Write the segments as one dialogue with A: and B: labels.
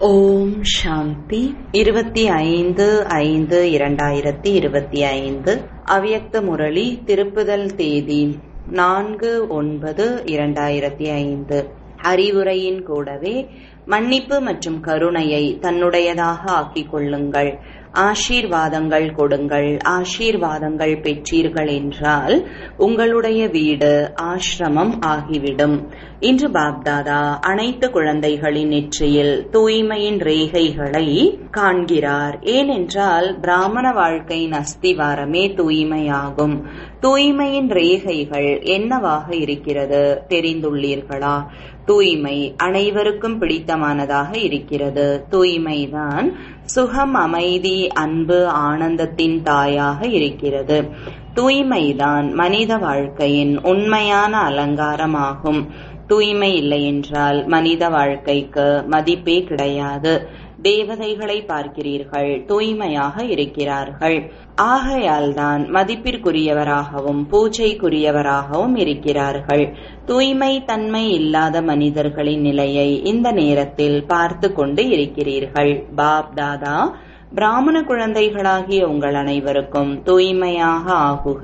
A: ஓம் சாந்தி 25/5/2025 அவ்யக்த முரளி திருப்புதல் தேதி 4/9/2005. அறிவுரையின் கூடவே மன்னிப்பு மற்றும் கருணையை தன்னுடையதாக ஆக்கிக் கொள்ளுங்கள். ஆசீர்வாதங்கள் கொடுங்கள். ஆசீர்வாதங்கள் பெற்றீர்கள் என்றால் உங்களுடைய வீடு ஆசிரமம் ஆகிவிடும். இன்று பாப்தாதா அனைத்து குழந்தைகளின் நெற்றியில் தூய்மையின் ரேகைகளை காண்கிறார். ஏனென்றால் பிராமண வாழ்க்கையின் அஸ்திவாரமே தூய்மையாகும். தூய்மையின் ரேகைகள் என்னவாக இருக்கிறது தெரிந்துள்ளீர்களா? தூய்மை அனைவருக்கும் பிடித்தமானதாக இருக்கிறது. தூய்மைதான் சுகம், அமைதி, அன்பு, ஆனந்தத்தின் தாயாக இருக்கிறது. தூய்மைதான் மனித வாழ்க்கையின் உண்மையான அலங்காரமாகும். தூய்மை இல்லை என்றால் மனித வாழ்க்கைக்கு மதிப்பே கிடையாது. தேவதைகளை பார்க்கிறீர்கள், தூய்மையாக இருக்கிறார்கள். ஆகையால் தான் மதிப்பிற்குரியவராகவும் பூஜைக்குரியவராகவும் இருக்கிறார்கள். தூய்மை தன்மை இல்லாத மனிதர்களின் நிலையை இந்த நேரத்தில் பார்த்து கொண்டு இருக்கிறீர்கள். பாப்தாதா பிராமண குழந்தைகளாகிய உங்கள் அனைவருக்கும் தூய்மையாக ஆகுக,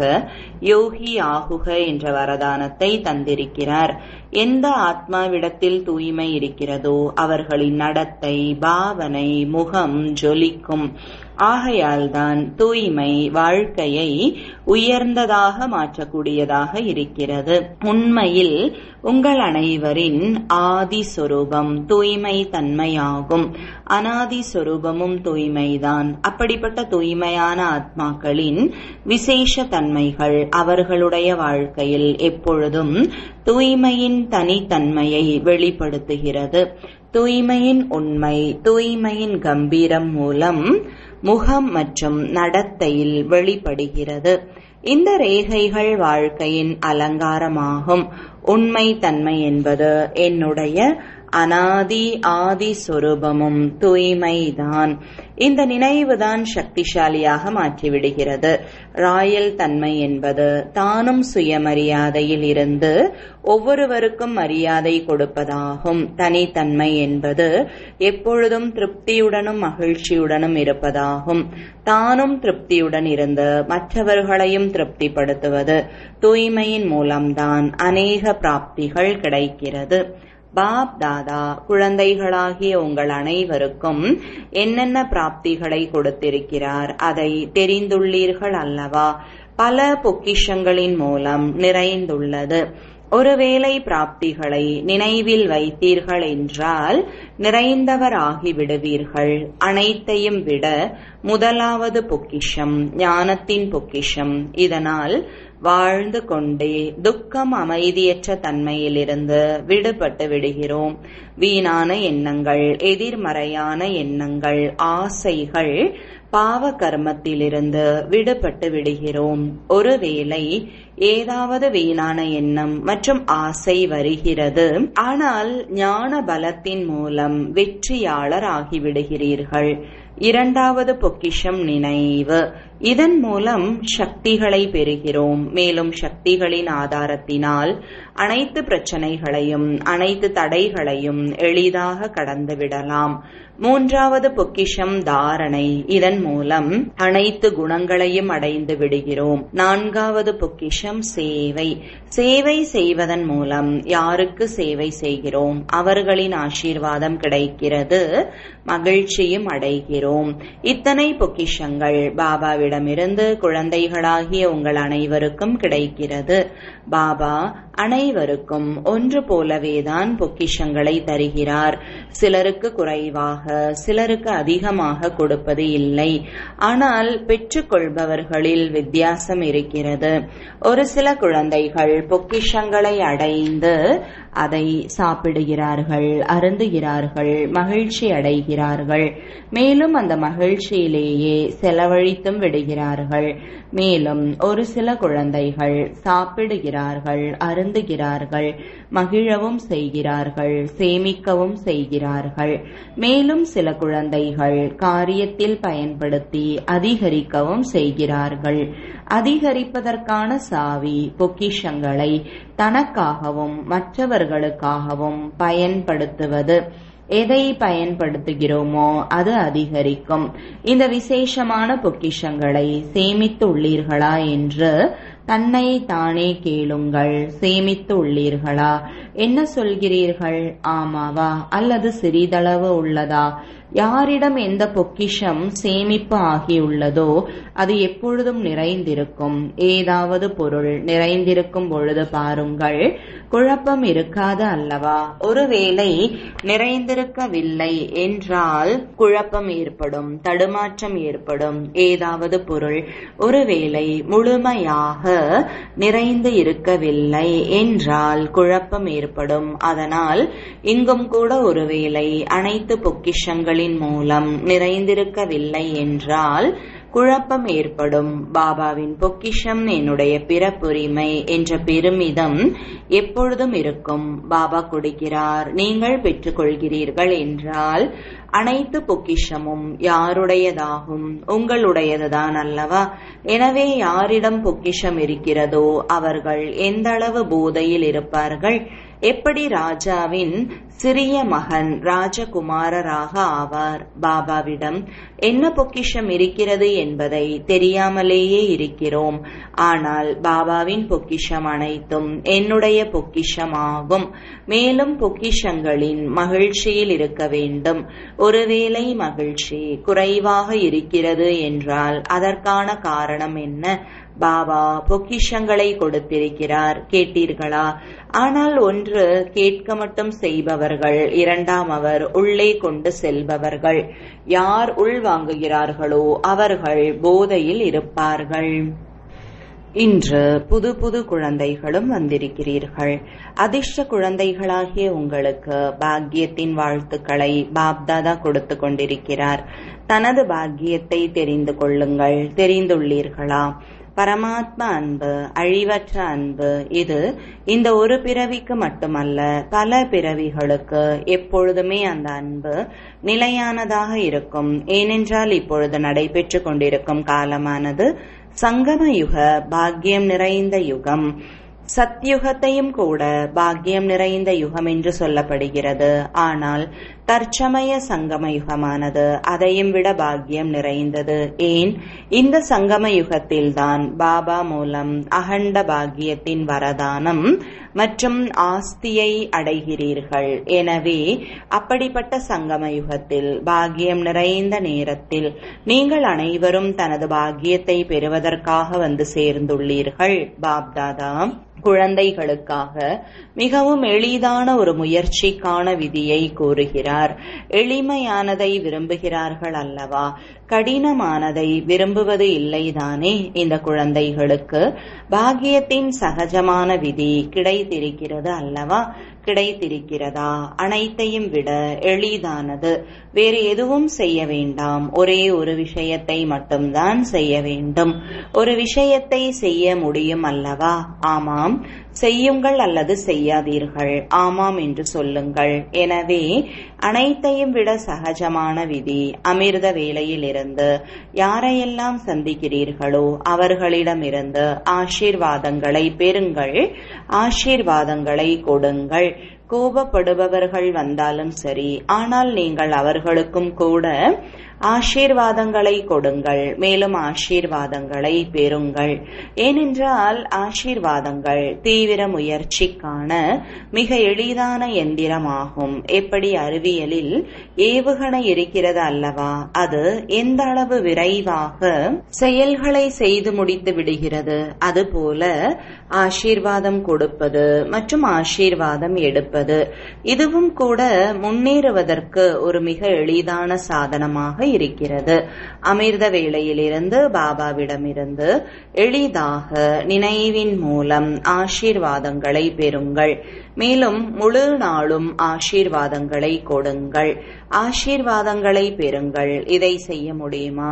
A: யோகி ஆகுக என்ற வரதானத்தை தந்திருக்கிறார். எந்த ஆத்மாவிடத்தில் தூய்மை இருக்கிறதோ அவர்களின் நடத்தை, பாவனை, முகம் ஜொலிக்கும். ஆகையால் தான் தூய்மை வாழ்க்கையை உயர்ந்ததாக மாற்றக்கூடியதாக இருக்கிறது. உண்மையில் உங்கள் அனைவரின் ஆதி சொரூபம் தூய்மை தன்மையாகும். அனாதி சொரூபமும் தூய்மைதான். அப்படிப்பட்ட தூய்மையான ஆத்மாக்களின் விசேஷ தன்மைகள் அவர்களுடைய வாழ்க்கையில் எப்பொழுதும் தூய்மையின் தனித்தன்மையை வெளிப்படுத்துகிறது. தூய்மையின் உண்மை, தூய்மையின் கம்பீரம் மூலம் முகம் மற்றும் நடத்தையில் வெளிப்படுகிறது. இந்த ரேகைகள் வாழ்க்கையின் அலங்காரமாகும். உண்மை தன்மை என்பது என்னுடைய அனாதி ஆதி சொரூபமும் தூய்மைதான். இந்த நினைவுதான் சக்திசாலியாக மாற்றிவிடுகிறது. ராயல் தன்மை என்பது தானும் சுயமரியாதையில் இருந்து ஒவ்வொருவருக்கும் மரியாதை கொடுப்பதாகும். தனித்தன்மை என்பது எப்பொழுதும் திருப்தியுடனும் மகிழ்ச்சியுடனும் இருப்பதாகும். தானும் திருப்தியுடன் இருந்து மற்றவர்களையும் திருப்திப்படுத்துவது. தூய்மையின் மூலம்தான் அநேக பிராப்திகள் கிடைக்கிறது. பாப் தாதா குழந்தைகளாகிய உங்கள் அனைவருக்கும் என்னென்ன பிராப்திகளை கொடுத்திருக்கிறார் அதை தெரிந்துள்ளீர்கள் அல்லவா? பல பொக்கிஷங்களின் மூலம் நிறைந்துள்ளது. ஒருவேளை பிராப்திகளை நினைவில் வைத்தீர்கள் என்றால் நிறைந்தவராகி விடுவீர்கள். அனைத்தையும் விட முதலாவது பொக்கிஷம் ஞானத்தின் பொக்கிஷம். இதனால் வாழ்ந்து கொண்டே துக்கம், அமைதியற்ற தன்மையிலிருந்து விடுபட்டு விடுகிறோம். வீணான எண்ணங்கள், எதிர்மறையான எண்ணங்கள், ஆசைகள், பாவ கர்மத்திலிருந்து விடுபட்டு விடுகிறோம். ஒருவேளை ஏதாவது வீணான எண்ணம் மற்றும் ஆசை வருகிறது, ஆனால் ஞான பலத்தின் மூலம் வெற்றியாளர் ஆகிவிடுகிறீர்கள். இரண்டாவது பொக்கிஷம் நினைவு. இதன் மூலம் சக்திகளை பெறுகிறோம். மேலும் சக்திகளின் ஆதாரத்தினால் அனைத்து பிரச்சனைகளையும் அனைத்து தடைகளையும் எளிதாக கடந்து விடலாம். மூன்றாவது பொக்கிஷம் தாரணை. இதன் மூலம் அனைத்து குணங்களையும் அடைந்து விடுகிறோம். நான்காவது பொக்கிஷம் சேவை. சேவை செய்வதன் மூலம் யாருக்கு சேவை செய்கிறோம் அவர்களின் ஆசீர்வாதம் கிடைக்கிறது, மகிழ்ச்சியும் அடைகிறோம். இத்தனை பொக்கிஷங்கள் பாபாவிடமிருந்து குழந்தைகளாகிய உங்கள் அனைவருக்கும் கிடைக்கிறது. பாபா அனைவருக்கும் ஒன்று போலவேதான் பொக்கிஷங்களை தருகிறார். சிலருக்கு குறைவாக, சிலருக்கு அதிகமாக கொடுப்பது இல்லை. ஆனால் பெற்றுக்கொள்பவர்களில் வித்தியாசம் இருக்கிறது. ஒரு சில குழந்தைகள் பொக்கிஷங்களை அடைந்து அதை சாப்பிடுகிறார்கள், அருந்துகிறார்கள், மகிழ்ச்சி அடைகிறார்கள். மேலும் அந்த மகிழ்ச்சியிலேயே செலவழித்தும் விடுகிறார்கள். மேலும் ஒரு சில குழந்தைகள் சாப்பிடுகிறார்கள், அருந்துகிறார்கள், மகிழவும் செய்கிறார்கள், சேமிக்கவும் செய்கிறார்கள். மேலும் சில குழந்தைகள் காரியத்தில் பயன்படுத்தி அதிகரிக்கவும் செய்கிறார்கள். அதிகரிப்பதற்கான சாவி பொக்கிஷங்களை தனக்காகவும் மற்றவர்களுக்காகவும் பயன்படுத்துவது. எதை பயன்படுத்துகிறோமோ அது அதிகரிக்கும். இந்த விசேஷமான பொக்கிஷங்களை சேமித்து உள்ளீர்களா என்று தன்னை தானே கேளுங்கள். சேமித்து உள்ளீர்களா? என்ன சொல்கிறீர்கள்? ஆமாவா அல்லது சிறிதளவு உள்ளதா? யாரிடம் எந்த பொக்கிஷம் சேமிப்பு ஆகியுள்ளதோ அது எப்பொழுதும் நிறைந்திருக்கும். ஏதாவது பொருள் நிறைந்திருக்கும் பொழுது பாருங்கள், குழப்பம் இருக்காது அல்லவா? ஒருவேளை நிறைந்திருக்கவில்லை என்றால் குழப்பம் ஏற்படும், தடுமாற்றம் ஏற்படும். ஏதாவது பொருள் ஒருவேளை முழுமையாக நிறைந்து இருக்கவில்லை என்றால் குழப்பம் ஏற்படும். அதனால் இங்கும் கூட ஒருவேளை அனைத்து பொக்கிஷங்களின் மூலம் நிறைந்திருக்கவில்லை என்றால் குழப்பம் ஏற்படும். பாபாவின் பொக்கிஷம் என்னுடைய பிறப்புரிமை என்ற பெருமிதம் எப்பொழுதும் இருக்கும். பாபா கொடுக்கிறார், நீங்கள் பெற்றுக்கொள்கிறீர்கள் என்றால் அனைத்து பொக்கிஷமும் யாருடையதாகும்? உங்களுடையதுதான் அல்லவா? எனவே யாரிடம் பொக்கிஷம் இருக்கிறதோ அவர்கள் எந்த அளவு போதையில் இருப்பார்கள்? எப்படி ராஜாவின் சிறிய மகன் ராஜகுமாரராக ஆவார்? பாபாவிடம் என்ன பொக்கிஷம் இருக்கிறது என்பதை தெரியாமலேயே இருக்கிறோம். ஆனால் பாபாவின் பொக்கிஷம் அனைத்தும் என்னுடைய பொக்கிஷம் ஆகும். மேலும் பொக்கிஷங்களின் மகிழ்ச்சியில் இருக்க வேண்டும். ஒருவேளை மகிழ்ச்சி குறைவாக இருக்கிறது என்றால் அதற்கான காரணம் என்ன? பாபா பொக்கிஷங்களை கொடுத்திருக்கிறார், கேட்டீர்களா? ஆனால் ஒன்று கேட்க மட்டும் செய்பவர்கள், இரண்டாம் அவர் உள்ளே கொண்டு செல்பவர்கள். யார் உள் வாங்குகிறார்களோ அவர்கள் போதையில் இருப்பார்கள். இன்று புது புது குழந்தைகளும் வந்திருக்கிறீர்கள். அதிர்ஷ்ட குழந்தைகளாகிய உங்களுக்கு பாக்கியத்தின் வாழ்த்துக்களை பாப்தாதா கொடுத்து கொண்டிருக்கிறார். தனது பாக்கியத்தை தெரிந்து கொள்ளுங்கள். தெரிந்துள்ளீர்களா? பரமாத்மா அன்பு, அழிவற்ற அன்பு. இது இந்த ஒரு பிறவிக்கு மட்டுமல்ல, பல பிறவிகளுக்கு எப்பொழுதுமே அந்த அன்பு நிலையானதாக இருக்கும். ஏனென்றால் இப்பொழுது நடைபெற்று கொண்டிருக்கும் காலமானது சங்கம யுக பாக்கியம் நிறைந்த யுகம். சத்யுகத்தையும் கூட பாக்கியம் நிறைந்த யுகம் என்று சொல்லப்படுகிறது. ஆனால் தற்சமய சங்கம யுகமானது அதையும் விட பாக்கியம் நிறைந்தது. ஏன்? இந்த சங்கம யுகத்தில்தான் பாபா மூலம் அகண்ட பாக்கியத்தின் வரதானம் மற்றும் ஆஸ்தியை அடைகிறீர்கள். எனவே அப்படிப்பட்ட சங்கம யுகத்தில் பாக்கியம் நிறைந்த நேரத்தில் நீங்கள் அனைவரும் தனது பாக்கியத்தை பெறுவதற்காக வந்து சேர்ந்துள்ளீர்கள். பாப்தாதா குழந்தைகளுக்காக மிகவும் எளிதான ஒரு முயற்சிக்கான விதியை கூறுகிறார். எளிமையானதை விரும்புகிறார்கள் அல்லவா? கடினமானதை விரும்புவது இல்லைதானே? இந்த குழந்தைகளுக்கு பாக்கியத்தின் சகஜமான விதி கிடைத்திருக்கிறது அல்லவா? கிடைத்திருக்கிறதா? அனைத்தையும் விட எளிதானது. வேறு எதுவும் செய்ய வேண்டாம். ஒரே ஒரு விஷயத்தை மட்டும்தான் செய்ய வேண்டும். ஒரு விஷயத்தை செய்ய முடியும் அல்லவா? ஆமாம், செய்யுங்கள் அல்லது செய்யாதீர்கள். ஆமாம் என்று சொல்லுங்கள். எனவே அனைத்தையும் விட சகஜமான விதி. அமிர்த வேளையில் இருந்து யாரையெல்லாம் சந்திக்கிறீர்களோ அவர்களிடமிருந்து ஆசீர்வாதங்களை பெறுங்கள், ஆசீர்வாதங்களை கொடுங்கள். கோபப்படுபவர்கள் வந்தாலும் சரி, ஆனால் நீங்கள் அவர்களுக்கும் கூட ஆசீர்வாதங்களை கொடுங்கள், மேலும் ஆசீர்வாதங்களை பெறுங்கள். ஏனென்றால் ஆசீர்வாதங்கள் தீவிர முயற்சிக்கான மிக எளிதான எந்திரமாகும். எப்படி அறிவியலில் ஏவுகணை இருக்கிறது அல்லவா? அது எந்த அளவு விரைவாக செயல்களை செய்து முடித்து விடுகிறது. அதுபோல ஆசீர்வாதம் கொடுப்பது மற்றும் ஆசீர்வாதம் எடுப்பது, இதுவும் கூட முன்னேறுவதற்கு ஒரு மிக எளிதான சாதனமாக இருக்கிறது. அமிர்த வேளையிலிருந்து பாபாவிடமிருந்து எளிதாக நினைவின் மூலம் ஆசீர்வாதங்களை பெறுங்கள். மேலும் முழு நாளும் ஆசீர்வாதங்களை கொடுங்கள், ஆசீர்வாதங்களை பெறுங்கள். இதை செய்ய முடியுமா?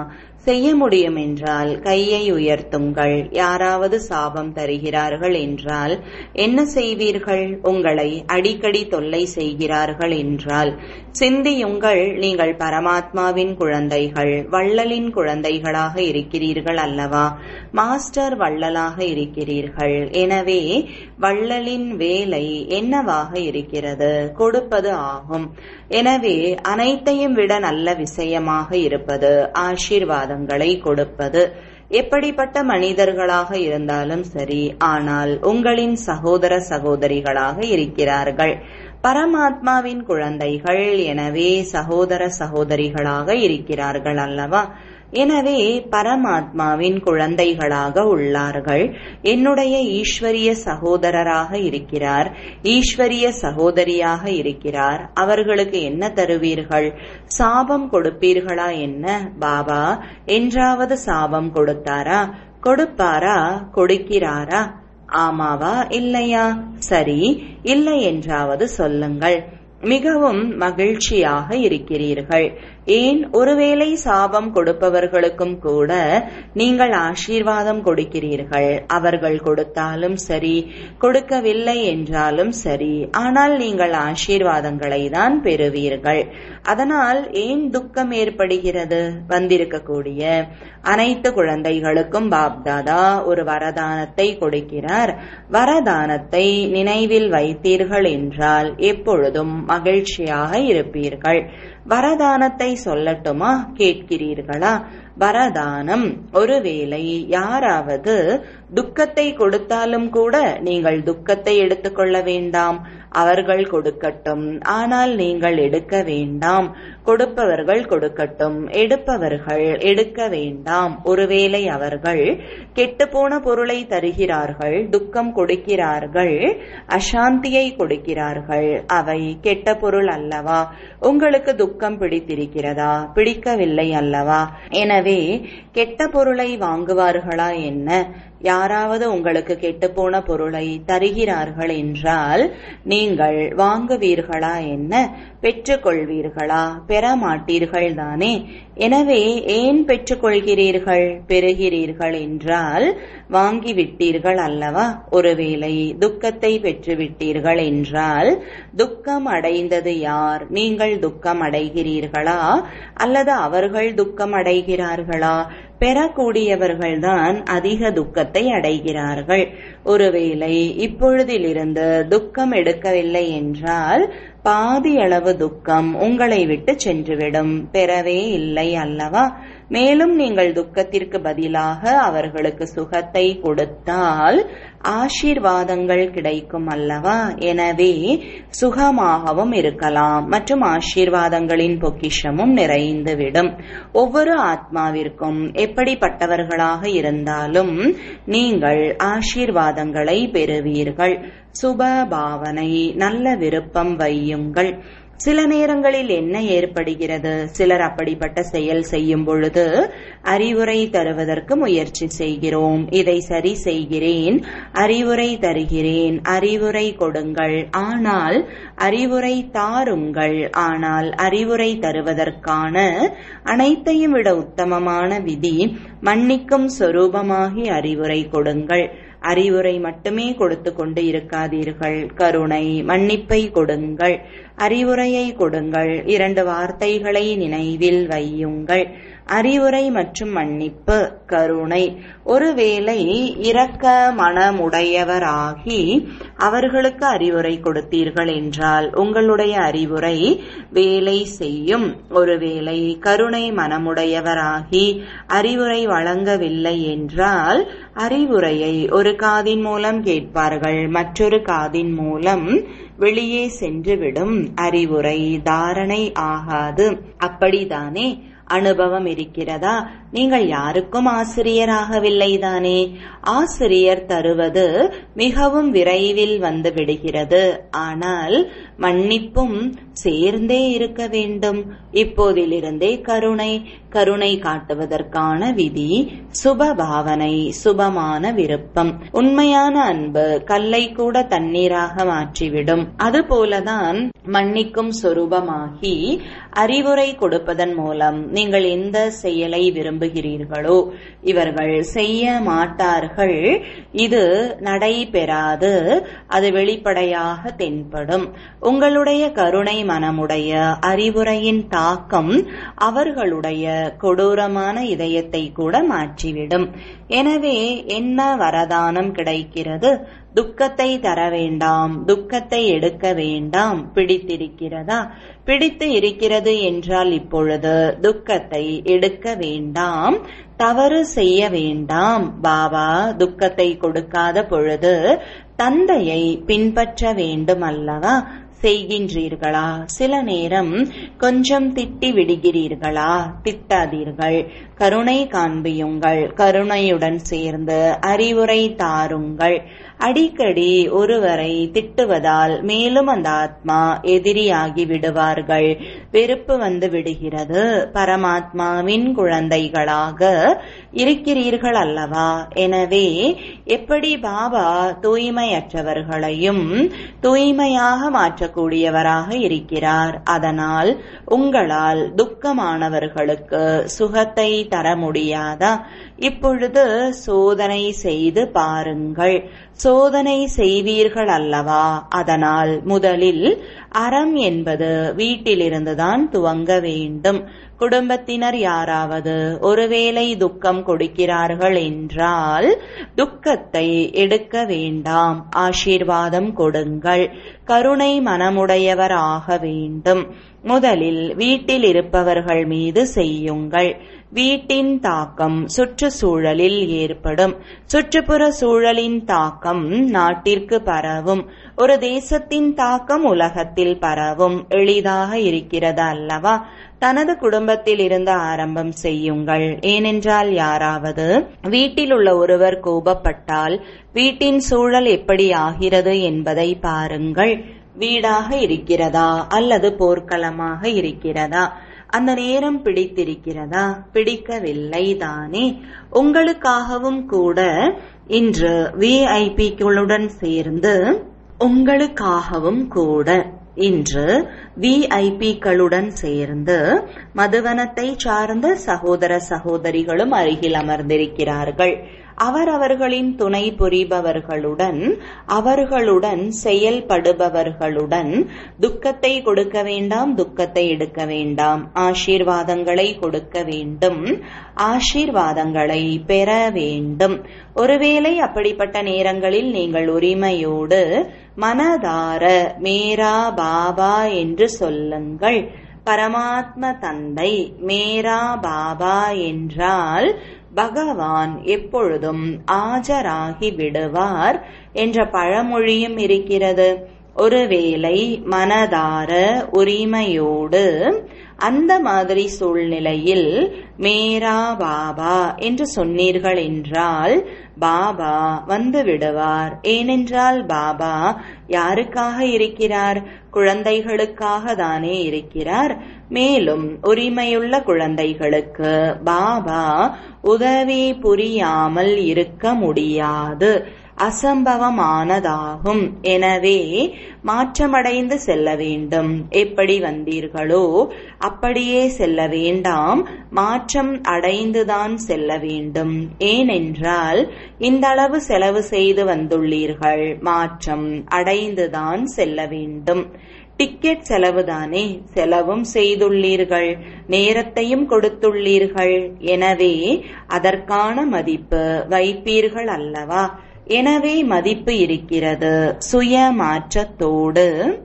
A: செய்ய முடியும் என்றால் கையை உயர்த்துங்கள். யாராவது சாபம் தருகிறார்கள் என்றால் என்ன செய்வீர்கள்? உங்களை அடிக்கடி தொல்லை செய்கிறார்கள் என்றால் சிந்தியுங்கள். நீங்கள் பரமாத்மாவின் குழந்தைகள், வள்ளலின் குழந்தைகளாக இருக்கிறீர்கள் அல்லவா? மாஸ்டர் வள்ளலாக இருக்கிறீர்கள். எனவே வள்ளலின் வேலை என்னவாக இருக்கிறது? கொடுப்பது ஆகும். எனவே அனைத்தையும் விட நல்ல விஷயமாக இருப்பது ஆசீர்வாதங்களை கொடுப்பது. எப்படிப்பட்ட மனிதர்களாக இருந்தாலும் சரி, ஆனால் உங்களின் சகோதர சகோதரிகளாக இருக்கிறார்கள். பரமாத்மாவின் குழந்தைகள், எனவே சகோதர சகோதரிகளாக இருக்கிறார்கள் அல்லவா? எனவே பரமாத்மாவின் குழந்தைகளாக உள்ளார்கள். என்னுடைய ஈஸ்வரிய சகோதரராக இருக்கிறார், ஈஸ்வரிய சகோதரியாக இருக்கிறார். அவர்களுக்கு என்ன தருவீர்கள்? சாபம் கொடுப்பீர்களா என்ன? பாபா என்றாவது சாபம் கொடுத்தாரா? கொடுப்பாரா? கொடுக்கிறாரா? ஆமாவா இல்லையா? சரி, இல்லை என்றாவது சொல்லுங்கள். மிகவும் மகிழ்ச்சியாக இருக்கிறீர்கள். ஏன்? ஒருவேளை சாபம் கொடுப்பவர்களுக்கும் கூட நீங்கள் ஆசீர்வாதம் கொடுக்கிறீர்கள். அவர்கள் கொடுத்தாலும் சரி, கொடுக்கவில்லை என்றாலும் சரி, ஆனால் நீங்கள் ஆசீர்வாதங்களை தான் பெறுவீர்கள். அதனால் ஏன் துக்கம் ஏற்படுகிறது? வந்திருக்கக்கூடிய அனைத்து குழந்தைகளுக்கும் பாப்தாதா ஒரு வரதானத்தை கொடுக்கிறார். வரதானத்தை நினைவில் வைத்தீர்கள் என்றால் எப்பொழுதும் மகிழ்ச்சியாக இருப்பீர்கள். வரதானத்தை சொல்லட்டுமா? கேட்கிறீர்களா? வரதானம், ஒருவேளை யாராவது துக்கத்தை கொடுத்தாலும் கூட நீங்கள் துக்கத்தை எடுத்துக்கொள்ள வேண்டாம். அவர்கள் கொடுக்கட்டும், ஆனால் நீங்கள் எடுக்க வேண்டாம். கொடுப்பவர்கள் கொடுக்கட்டும், எடுப்பவர்கள் எடுக்க வேண்டாம். ஒருவேளை அவர்கள் கெட்டுப்போன பொருளை தருகிறார்கள், துக்கம் கொடுக்கிறார்கள், அசாந்தியை கொடுக்கிறார்கள், அவை கெட்ட பொருள் அல்லவா? உங்களுக்கு துக்கம் பிடித்திருக்கிறதா? பிடிக்கவில்லை அல்லவா? எனவே கெட்ட பொருளை வாங்குவார்களா என்ன? யாராவது உங்களுக்கு கெட்டுப்போன பொருளை தருகிறார்கள் என்றால் நீங்கள் வாங்குவீர்களா என்ன? பெற்றுக்கொள்வீர்களா? பெற மாட்டீர்கள் தானே. எனவே ஏன் பெற்றுக்கொள்கிறீர்கள்? பெறுகிறீர்கள் என்றால் வாங்கிவிட்டீர்கள் அல்லவா? ஒருவேளை துக்கத்தை பெற்றுவிட்டீர்கள் என்றால் துக்கம் அடைந்தது யார்? நீங்கள் துக்கம் அடைகிறீர்களா அல்லது அவர்கள் துக்கம் அடைகிறார்களா? பெறக்கூடியவர்கள்தான் அதிக துக்கத்தை அடைகிறார்கள். ஒருவேளை இப்பொழுதிலிருந்து துக்கம் எடுக்கவில்லை என்றால் பாதி அளவு துக்கம் உங்களை விட்டு சென்றுவிடும். பெறவே இல்லை அல்லவா? மேலும் நீங்கள் துக்கத்திற்கு பதிலாக அவர்களுக்கு சுகத்தை கொடுத்தால் ஆசீர்வாதங்கள் கிடைக்கும் அல்லவா? எனவே சுகமாகவும் இருக்கலாம் மற்றும் ஆசீர்வாதங்களின் பொக்கிஷமும் நிறைந்துவிடும். ஒவ்வொரு ஆத்மாவிற்கும் எப்படிப்பட்டவர்களாக இருந்தாலும் நீங்கள் ஆசீர்வாதங்களை பெறுவீர்கள். சுப பாவனை, நல்ல விருப்பம் வையுங்கள். சில நேரங்களில் என்ன ஏற்படுகிறது? சிலர் அப்படிப்பட்ட செயல் செய்யும் பொழுது அறிவுரை தருவதற்கு முயற்சி செய்கிறோம். இதை சரி செய்கிறேன், அறிவுரை தருகிறேன், அறிவுரை கொடுங்கள், ஆனால் அறிவுரை தாருங்கள். ஆனால் அறிவுரை தருவதற்கான அனைத்தையும் விட உத்தமமான விதி மன்னிக்கும் சொரூபமாகி அறிவுரை கொடுங்கள். அறிவுரை மட்டுமே கொடுத்து கொண்டு இருக்காதீர்கள். கருணை, மன்னிப்பை கொடுங்கள். அறிவுரையை கொடுங்கள். 2 வார்த்தைகளை நினைவில் வையுங்கள். அறிவுரை மற்றும் மன்னிப்பு, கருணை. ஒருவேளை இரக்க மனமுடையவராகி அவர்களுக்கு அறிவுரை கொடுத்தீர்கள் என்றால் உங்களுடைய அறிவுரை வேலை செய்யும். ஒருவேளை கருணை மனமுடையவராகி அறிவுரை வழங்கவில்லை என்றால் அறிவுரையை ஒரு காதின் மூலம் கேட்பார்கள், மற்றொரு காதின் மூலம் வெளியே சென்றுவிடும். அறிவுரை தாரணை ஆகாது. அப்படித்தானே? அனுபவம் இருக்கிறதா? நீங்கள் யாருக்கும் ஆசிரியராகவில்லை தானே. ஆசிரியர் தருவது மிகவும் விரைவில் வந்து விடுகிறது. ஆனால் மன்னிப்பும் சேர்ந்தே இருக்க வேண்டும். இப்போதிலிருந்தே கருணை, கருணை காட்டுவதற்கான விதி சுப பாவனை, சுபமான விருப்பம். உண்மையான அன்பு கல்லை கூட தண்ணீராக மாற்றிவிடும். அதுபோலதான் மன்னிக்கும் சொரூபமாகி அறிவுரை கொடுப்பதன் மூலம் நீங்கள் எந்த செயலை விரும்புகிறீர்களோ இவர்கள் செய்ய மாட்டார்கள். இது நடைபெறாது. அது வெளிப்படையாக தென்படும். உங்களுடைய கருணை மனமுடைய அறிவுரையின் தாக்கம் அவர்களுடைய கொடூரமான இதயத்தை கூட மாற்றிவிடும். எனவே என்ன வரதானம் கிடைக்கிறது? துக்கத்தை தர வேண்டாம், துக்கத்தை எடுக்க வேண்டாம். பிடித்திருக்கிறதா? பிடித்து இருக்கிறது என்றால் இப்பொழுது துக்கத்தை எடுக்க வேண்டாம், தவறு செய்ய வேண்டாம். பாபா துக்கத்தை கொடுக்காத பொழுது தந்தையை பின்பற்ற வேண்டும் அல்லவா? செய்கின்றீர்களா? சில நேரம் கொஞ்சம் திட்டி விடுகிறீர்களா? திட்டாதீர்கள். கருணை காண்பியுங்கள். கருணையுடன் சேர்ந்து அறிவுரை தாருங்கள். அடிக்கடி ஒருவரை திட்டுவதால் மேலும் அந்த ஆத்மா எதிரியாகி விடுவார்கள். வெறுப்பு வந்து விடுகிறது. பரமாத்மாவின் குழந்தைகளாக இருக்கிறீர்கள் அல்லவா? எனவே எப்படி பாபா தூய்மையற்றவர்களையும் தூய்மையாக மாற்றக்கூடியவராக இருக்கிறார். அதனால் உங்களால் துக்கமானவர்களுக்கு சுகத்தை தர முடியாதா? இப்பொழுது சோதனை செய்து பாருங்கள். சோதனை செய்வீர்கள் அல்லவா? அதனால் முதலில் அறம் என்பது வீட்டிலிருந்துதான் துவங்க வேண்டும். குடும்பத்தினர் யாராவது ஒருவேளை துக்கம் கொடுக்கிறார்கள் என்றால் துக்கத்தை எடுக்க வேண்டாம். ஆசீர்வாதம் கொடுங்கள். கருணை மனமுடையவர் ஆக வேண்டும். முதலில் வீட்டில் இருப்பவர்கள் மீது செய்யுங்கள். வீட்டின் தாக்கம் சுற்றுச்சூழலில் ஏற்படும். சுற்றுப்புற சூழலின் தாக்கம் நாட்டிற்கு பரவும். ஒரு தேசத்தின் தாக்கம் உலகத்தில் பரவும். எளிதாக இருக்கிறது அல்லவா? தனது குடும்பத்தில் இருந்து ஆரம்பம் செய்யுங்கள். ஏனென்றால் யாராவது வீட்டில் உள்ள ஒருவர் கோபப்பட்டால் வீட்டின் சூழல் எப்படி ஆகிறது என்பதை பாருங்கள். வீடாக இருக்கிறதா அல்லது போர்க்களமாக இருக்கிறதா? அந்த நேரம் பிடித்திருக்கிறதா? பிடிக்கவில்லை தானே? உங்களுக்காகவும் கூட இன்று விஐபிக்களுடன் சேர்ந்து விஐபிக்களுடன் சேர்ந்து மதுவனத்தை சார்ந்த சகோதர சகோதரிகளும் அருகில் அமர்ந்திருக்கிறார்கள். அவரவர்களின் துணை புரிபவர்களுடன் அவர்களுடன் செயல்படுபவர்களுடன் துக்கத்தை கொடுக்க வேண்டாம், துக்கத்தை எடுக்க வேண்டாம். ஆசீர்வாதங்களை கொடுக்க வேண்டும், ஆசீர்வாதங்களை பெற வேண்டும். ஒருவேளை அப்படிப்பட்ட நேரங்களில் நீங்கள் உரிமையோடு மனதார மேரா பாபா என்று சொல்லுங்கள். பரமாத்ம தந்தை மேரா பாபா என்றால் பகவான் எப்பொழுதும் ஆஜராகி விடுவார் என்ற பழமொழியும் இருக்கிறது. ஒருவேளை மனதார உரிமையோடு அந்த மாதிரி சூழ்நிலையில் மேரா பாபா என்று சொன்னீர்கள் என்றால் பாபா வந்து விடுவார். ஏனென்றால் பாபா யாருக்காக இருக்கிறார்? குழந்தைகளுக்காக தானே இருக்கிறார். மேலும் உரிமையுள்ள குழந்தைகளுக்கு பாபா உதவி புரியாமல் இருக்க முடியாது. அசம்பவமானதாகும். எனவே மாற்றமடைந்து செல்ல வேண்டும். எப்படி வந்தீர்களோ அப்படியே செல்ல வேண்டாம், மாற்றம் அடைந்துதான் செல்ல வேண்டும். ஏனென்றால் இந்த அளவு செலவு செய்து வந்துள்ளீர்கள், மாற்றம் அடைந்துதான் செல்ல வேண்டும். டிக்கெட் செலவுதானே, செலவும் செய்துள்ளீர்கள், நேரத்தையும் கொடுத்துள்ளீர்கள். எனவே அதற்கான மதிப்பு வைப்பீர்கள் அல்லவா? எனவே மதிப்பு இருக்கிறது. சுய மாற்றத்தோடு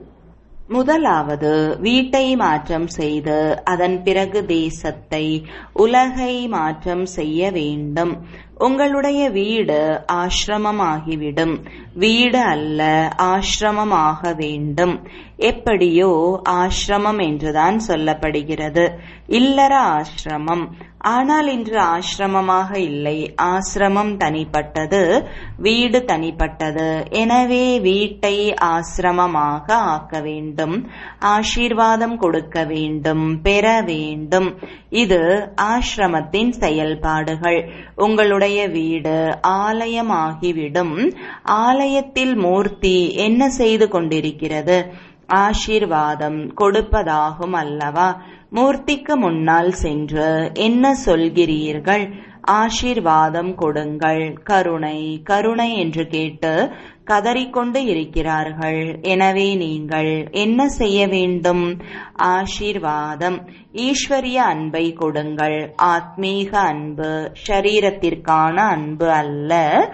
A: முதலாவது வீட்டை மாற்றம் செய்து அதன் பிறகு தேசத்தை, உலகை மாற்றம் செய்ய வேண்டும். உங்களுடைய வீடு ஆசிரமமாகிவிடும். வீடு அல்ல, ஆசிரமமாக வேண்டும். எப்படியோ ஆசிரமம் என்றுதான் சொல்லப்படுகிறது, இல்லற ஆசிரமம். ஆனால் இன்று ஆசிரமமாக இல்லை, ஆசிரமம் தனிப்பட்டது, வீடு தனிப்பட்டது. எனவே வீட்டை ஆசிரமமாக ஆக்க வேண்டும், ஆசீர்வாதம் கொடுக்க வேண்டும், பெற வேண்டும். இது ஆசிரமத்தின் செயல்பாடுகள். உங்களுடைய வீடு ஆலயமாகிவிடும். ஆலயத்தில் மூர்த்தி என்ன செய்து கொண்டிருக்கிறது? ஆசீர்வாதம் கொடுப்பதாகும் அல்லவா? மூர்த்திக்கு முன்னால் சென்று என்ன சொல்கிறீர்கள்? ஆசீர்வாதம் கொடுங்கள், கருணை கருணை என்று கேட்டு கதறிக்கொண்டு இருக்கிறார்கள். எனவே நீங்கள் என்ன செய்ய வேண்டும்? ஆசீர்வாதம், ஈஸ்வரிய அன்பை கொடுங்கள். ஆத்மீக அன்பு, ஷரீரத்திற்கான அன்பு அல்ல.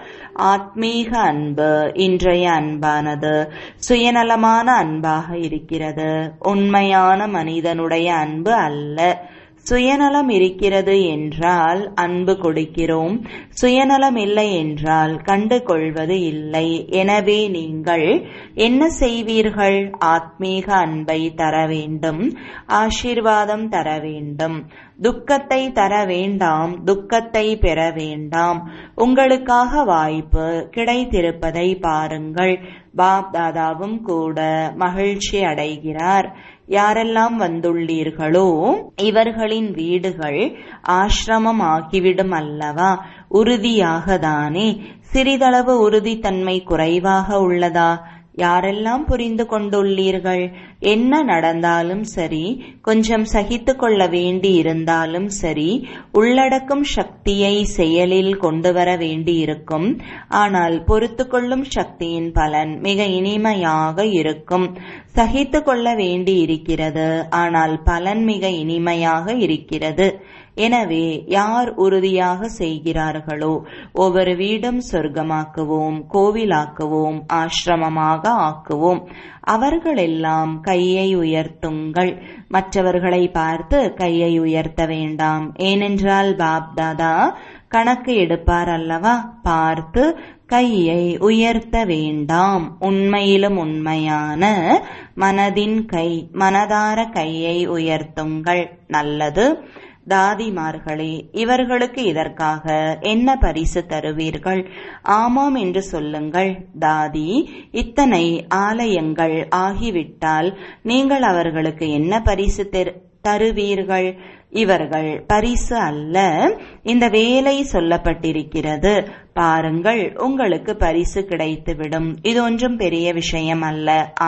A: ஆத்மீக அன்பு, இன்றைய அன்பானது சுயநலமான அன்பாக இருக்கிறது. உண்மையான மனிதனுடைய அன்பு அல்ல. சுயநலம் இருக்கிறது என்றால் அன்பு கொடுக்கிறோம், சுயநலம் இல்லை என்றால் கண்டு கொள்வது இல்லை. எனவே நீங்கள் என்ன செய்வீர்கள்? ஆத்மீக அன்பை தர வேண்டும், ஆசீர்வாதம் தர வேண்டும். துக்கத்தை தர வேண்டாம், துக்கத்தை பெற வேண்டாம். உங்களுக்காக வாய்ப்பு கிடைத்திருப்பதை பாருங்கள். பாப் தாதாவும் கூட மகிழ்ச்சி அடைகிறார். யாரெல்லாம் வந்துள்ளீர்களோ இவர்களின் வீடுகள் ஆசிரமம் ஆகிவிடும் அல்லவா? உறுதியாக தானே. சிறிதளவு உறுதித்தன்மை குறைவாக உள்ளதா? யாரெல்லாம் புரிந்து கொண்டுள்ளீர்கள்? என்ன நடந்தாலும் சரி, கொஞ்சம் சகித்து கொள்ள வேண்டி இருந்தாலும் சரி, உள்ளடக்கும் சக்தியை செயலில் கொண்டு வர வேண்டி இருக்கும். ஆனால் பொறுத்து கொள்ளும் சக்தியின் பலன் மிக இனிமையாக இருக்கும். சகித்து கொள்ள வேண்டி இருக்கிறது, ஆனால் பலன் மிக இனிமையாக இருக்கிறது. எனவே யார் உறுதியாக செய்கிறார்களோ ஒவ்வொரு வீடும் சொர்க்கமாக்குவோம், கோவிலாக்குவோம், ஆசிரமமாக ஆக்குவோம். அவர்களெல்லாம் கையை உயர்த்துங்கள். மற்றவர்களை பார்த்து கையை உயர்த்த வேண்டாம். ஏனென்றால் பாப் தாதா கணக்கு எடுப்பார் அல்லவா? பார்த்து கையை உயர்த்த வேண்டாம். உண்மையிலும் உண்மையான மனதின் கை, மனதார கையை உயர்த்துங்கள். நல்லது. தாதிமார்களே, இவர்களுக்கு இதற்காக என்ன பரிசு தருவீர்கள்? ஆமாம் என்று சொல்லுங்கள். தாதி, இத்தனை ஆலயங்கள் ஆகிவிட்டால் நீங்கள் அவர்களுக்கு என்ன பரிசு தருவீர்கள்? இவர்கள் பரிசு அல்ல, இந்த வேலை சொல்லப்பட்டிருக்கிறது. பாருங்கள், உங்களுக்கு பரிசு கிடைத்துவிடும். இது ஒன்றும் பெரிய விஷயம் அல்ல.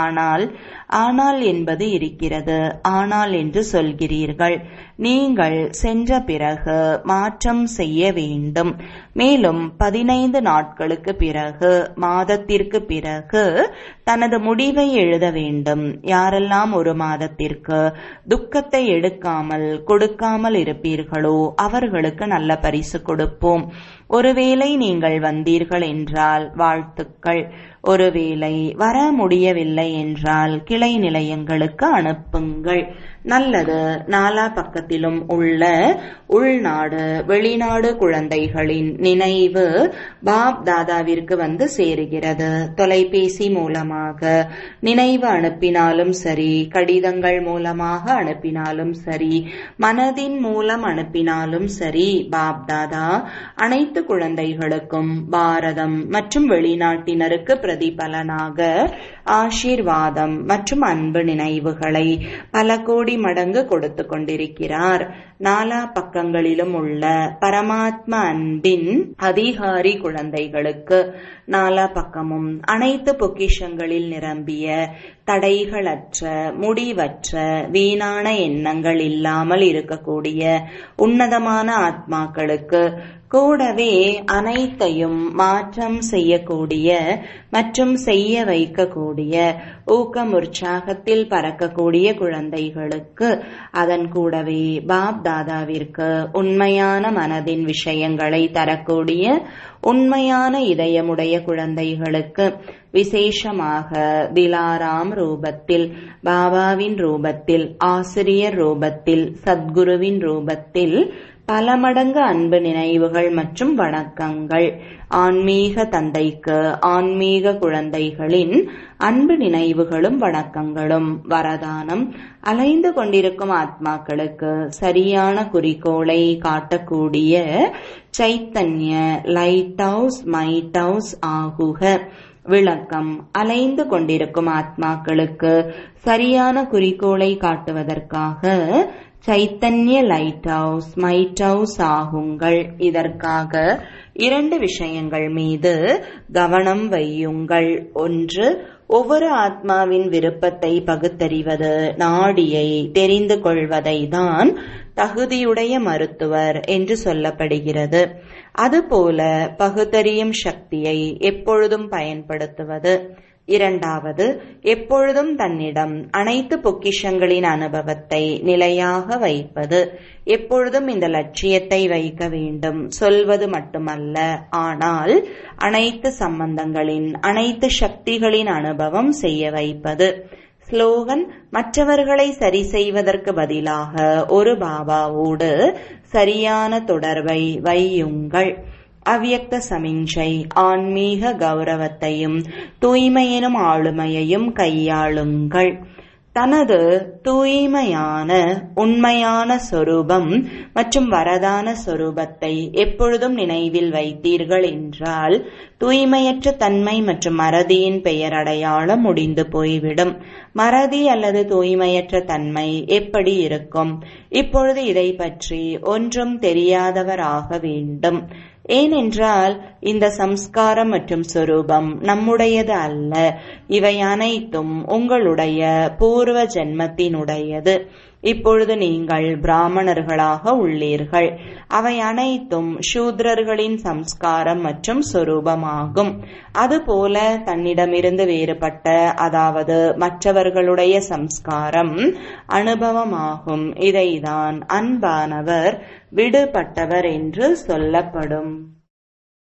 A: ஆனால் என்பது இருக்கிறது. ஆனால் என்று சொல்கிறீர்கள். நீங்கள் சென்ற பிறகு மாற்றம் செய்ய வேண்டும். மேலும் 15 நாட்களுக்கு பிறகு, மாதத்திற்கு பிறகு தனது முடிவை எழுத வேண்டும். யாரெல்லாம் ஒரு மாதத்திற்கு துக்கத்தை எடுக்காமல் கொடுக்காமல் இருப்பீர்களோ அவர்களுக்கு நல்ல பரிசு கொடுப்போம். ஒருவேளை நீங்கள் வந்தீர்கள் என்றால் வாழ்த்துக்கள். ஒருவேளை வர முடியவில்லை என்றால் கிளை நிலையங்களுக்கு அனுப்புங்கள். நல்லது. நாலா பக்கத்திலும் உள்ள உள்நாடு வெளிநாடு குழந்தைகளின் நினைவு பாப் தாதாவிற்கு வந்து சேருகிறது. தொலைபேசி மூலமாக நினைவு அனுப்பினாலும் சரி, கடிதங்கள் மூலமாக அனுப்பினாலும் சரி, மனதின் மூலம் அனுப்பினாலும் சரி, பாப் தாதா அனைத்து குழந்தைகளுக்கும் பாரதம் மற்றும் வெளிநாட்டினருக்கு பிரதிபலனாக ஆசீர்வாதம் மற்றும் அன்பு நினைவுகளை பல கோடி மடங்கு கொடுத்து கொண்டிருக்கிறார். நாலா பக்கங்களிலும் உள்ள பரமாத்மா அன்பின் அதிகாரி குழந்தைகளுக்கு நாலா பக்கமும் அனைத்து பொக்கிஷங்களில் நிரம்பிய தடைகளற்ற, முடிவற்ற, வீணான எண்ணங்கள் இல்லாமல் இருக்கக்கூடிய உன்னதமான ஆத்மாக்களுக்கு கூடவே அனைத்தையும் மாற்றம் செய்யக்கூடிய மற்றும் செய்ய வைக்கக்கூடிய, ஊக்கம் உற்சாகத்தில் பறக்கக்கூடிய குழந்தைகளுக்கு, அதன் கூடவே பாப் தாதாவிற்கு உண்மையான மனதின் விஷயங்களை தரக்கூடிய உண்மையான இதயமுடைய குழந்தைகளுக்கு, விசேஷமாக திலாராம் ரூபத்தில், பாபாவின் ரூபத்தில், ஆசிரியர் ரூபத்தில், சத்குருவின் ரூபத்தில் பல மடங்கு அன்பு நினைவுகள் மற்றும் வணக்கங்கள். ஆன்மீக தந்தைக்கு ஆன்மீக குழந்தைகளின் அன்பு நினைவுகளும் வணக்கங்களும். வரதானம். அலைந்து கொண்டிருக்கும் ஆத்மாக்களுக்கு சரியான குறிக்கோளை காட்டக்கூடிய சைத்தன்ய லைட் ஹவுஸ், மைட் ஹவுஸ் ஆகுக. விளக்கம். அலைந்து கொண்டிருக்கும் ஆத்மாக்களுக்கு சரியான குறிக்கோளை காட்டுவதற்காக சைத்தன்ய லைட் ஹவுஸ், மைட் ஹவுஸ் ஆகுங்கள். இதற்காக 2 விஷயங்கள் மீது கவனம் வையுங்கள். ஒன்று, ஒவ்வொரு ஆத்மாவின் விருப்பத்தை பகுத்தறிவது, நாடியை தெரிந்து கொள்வதை தான் தகுதியுடைய மருத்துவர் என்று சொல்லப்படுகிறது. அதுபோல பகுத்தறியும் சக்தியை எப்பொழுதும் பயன்படுத்துவது. இரண்டாவது, எப்பொழுதும் தன்னிடம் அனைத்து பொக்கிஷங்களின் அனுபவத்தை நிலையாக வைப்பது. எப்பொழுதும் இந்த லட்சியத்தை வைக்க வேண்டும், சொல்வது மட்டுமல்ல, ஆனால் அனைத்து சம்பந்தங்களின் அனைத்து சக்திகளின் அனுபவம் செய்ய வைப்பது. ஸ்லோகன்: மற்றவர்களை சரி செய்வதற்கு பதிலாக ஒரு பாபாவோடு சரியான தொடர்பை வையுங்கள். அவ்யக்த சமிஞ்சை: ஆன்மீக கௌரவத்தையும் தூய்மையினும் ஆளுமையையும் கையாளுங்கள். தனது தூய்மையான உண்மையான சொரூபம் மற்றும் வரதான சொரூபத்தை எப்பொழுதும் நினைவில் வைத்தீர்கள் என்றால் தூய்மையற்ற தன்மை மற்றும் மறதியின் பெயர் அடையாளம் முடிந்து போய்விடும். மறதி அல்லது தூய்மையற்ற தன்மை எப்படி இருக்கும்? இப்பொழுது இதை பற்றி ஒன்றும் தெரியாதவராக வேண்டும். ஏனென்றால் இந்த சம்ஸ்காரம் மற்றும் சொரூபம் நம்முடையது அல்ல. இவை அனைத்தும் உங்களுடைய பூர்வ ஜென்மத்தினுடையது. இப்பொழுது நீங்கள் பிராமணர்களாக உள்ளீர்கள். அவை அனைத்தும் சூத்ரர்களின் சம்ஸ்காரம் மற்றும் சொரூபமாகும். அதுபோல தன்னிடமிருந்து வேறுபட்ட, அதாவது மற்றவர்களுடைய சம்ஸ்காரம் அனுபவமாகும். இதைதான் அன்பானவர் விடுபட்டவர் என்று சொல்லப்படும்.